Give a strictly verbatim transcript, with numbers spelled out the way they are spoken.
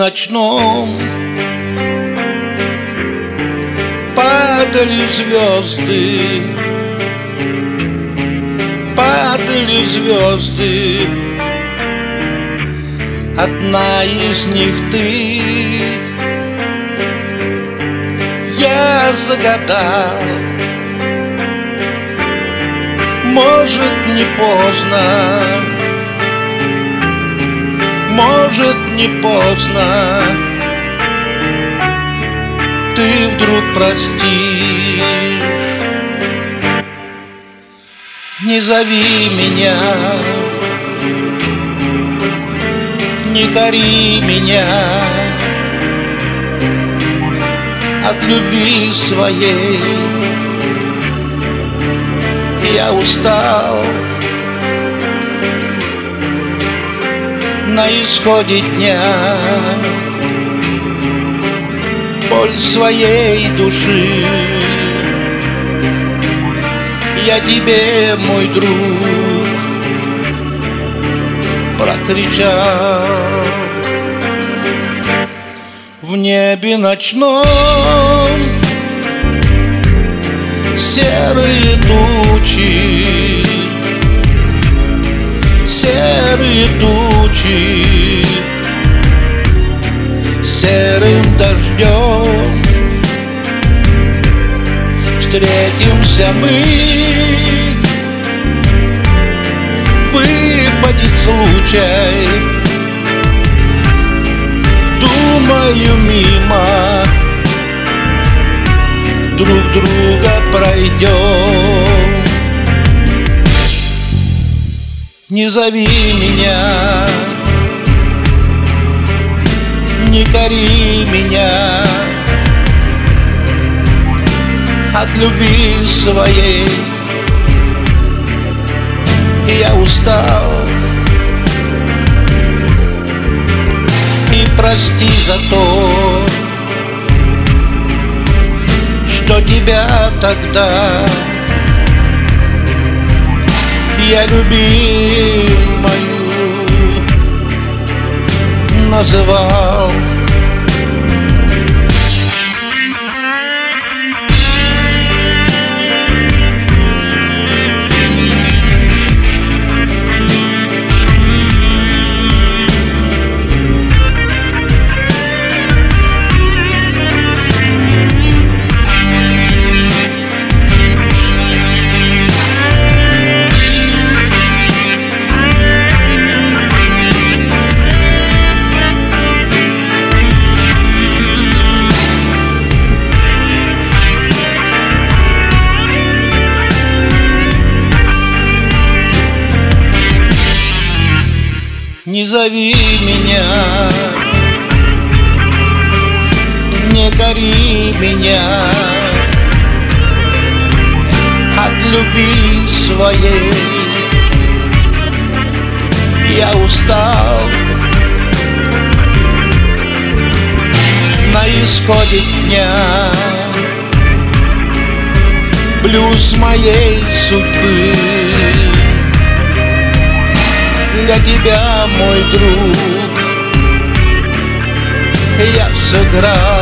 ночном падали звезды, падали звезды. Одна из них ты. Я загадал, может, не поздно, может, не поздно, ты вдруг простишь. Не зови меня, не кори меня, от любви своей я устал. На исходе дня боль своей души я тебе, мой друг, прокричал. В небе ночном серые тучи, серые тучи, серым дождем встретимся мы. Выпадет случай, думаю, мимо друг друга пройдем. Не зови меня, не кори меня, от любви своей я устал. И прости за то, что тебя тогда я любимою называл. Не зови меня, не кори меня, от любви своей я устал. На исходе дня блюз моей судьбы для тебя, мой друг, я сыграл.